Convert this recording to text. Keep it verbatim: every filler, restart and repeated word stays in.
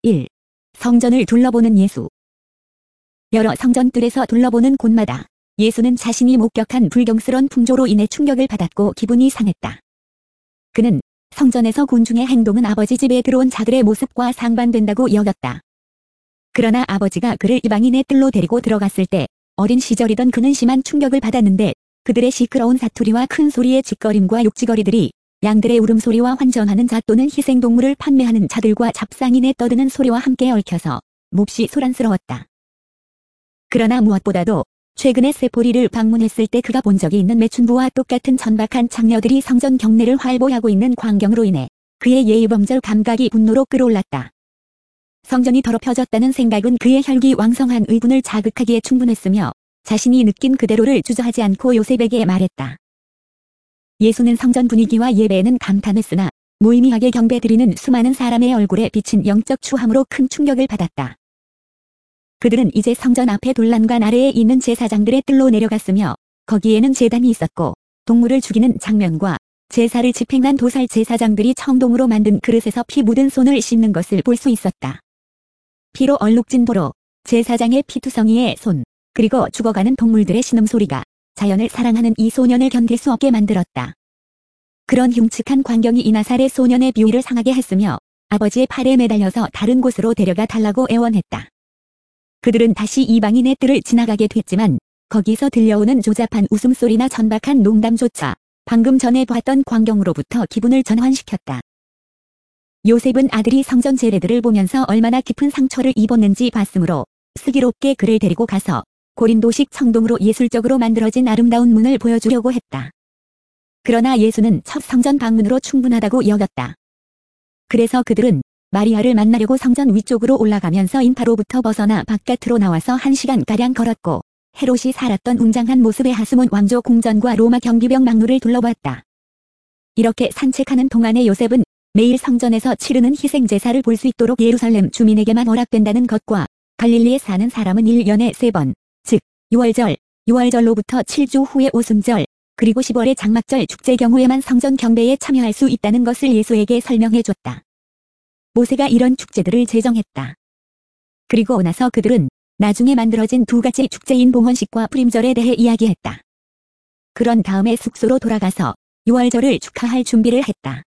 일. 성전을 둘러보는 예수. 여러 성전들에서 둘러보는 곳마다 예수는 자신이 목격한 불경스러운 풍조로 인해 충격을 받았고 기분이 상했다. 그는 성전에서 군중의 행동은 아버지 집에 들어온 자들의 모습과 상반된다고 여겼다. 그러나 아버지가 그를 이방인의 뜰로 데리고 들어갔을 때 어린 시절이던 그는 심한 충격을 받았는데 그들의 시끄러운 사투리와 큰 소리의 짓거림과 욕지거리들이 양들의 울음소리와 환전하는 자 또는 희생동물을 판매하는 자들과 잡상인의 떠드는 소리와 함께 얽혀서 몹시 소란스러웠다. 그러나 무엇보다도 최근에 세포리를 방문했을 때 그가 본 적이 있는 매춘부와 똑같은 천박한 창녀들이 성전 경내를 활보하고 있는 광경으로 인해 그의 예의범절 감각이 분노로 끌어올랐다. 성전이 더럽혀졌다는 생각은 그의 혈기왕성한 의분을 자극하기에 충분했으며 자신이 느낀 그대로를 주저하지 않고 요셉에게 말했다. 예수는 성전 분위기와 예배에는 감탄했으나 무의미하게 경배드리는 수많은 사람의 얼굴에 비친 영적 추함으로 큰 충격을 받았다. 그들은 이제 성전 앞에 돌란간 아래에 있는 제사장들의 뜰로 내려갔으며 거기에는 제단이 있었고 동물을 죽이는 장면과 제사를 집행한 도살 제사장들이 청동으로 만든 그릇에서 피 묻은 손을 씻는 것을 볼 수 있었다. 피로 얼룩진 도로, 제사장의 피투성이의 손, 그리고 죽어가는 동물들의 신음소리가 자연을 사랑하는 이 소년을 견딜 수 없게 만들었다. 그런 흉측한 광경이 이 나사렛 소년의 비위를 상하게 했으며 아버지의 팔에 매달려서 다른 곳으로 데려가 달라고 애원했다. 그들은 다시 이방인의 뜰을 지나가게 됐지만 거기서 들려오는 조잡한 웃음소리나 천박한 농담조차 방금 전에 봤던 광경으로부터 기분을 전환시켰다. 요셉은 아들이 성전 제례들을 보면서 얼마나 깊은 상처를 입었는지 봤으므로 슬기롭게 그를 데리고 가서 고린도식 청동으로 예술적으로 만들어진 아름다운 문을 보여주려고 했다. 그러나 예수는 첫 성전 방문으로 충분하다고 여겼다. 그래서 그들은 마리아를 만나려고 성전 위쪽으로 올라가면서 인파로부터 벗어나 바깥으로 나와서 한 시간가량 걸었고 헤롯이 살았던 웅장한 모습의 하스몬 왕조 궁전과 로마 경비병 막루를 둘러봤다. 이렇게 산책하는 동안에 요셉은 매일 성전에서 치르는 희생제사를 볼 수 있도록 예루살렘 주민에게만 허락된다는 것과 갈릴리에 사는 사람은 일 년에 세 번, 즉 유월절, 유월절로부터 칠 주 후에 오순절, 그리고 십월의 장막절 축제 경우에만 성전 경배에 참여할 수 있다는 것을 예수에게 설명해줬다. 모세가 이런 축제들을 제정했다. 그리고 나서 그들은 나중에 만들어진 두 가지 축제인 봉헌식과 프림절에 대해 이야기했다. 그런 다음에 숙소로 돌아가서 유월절을 축하할 준비를 했다.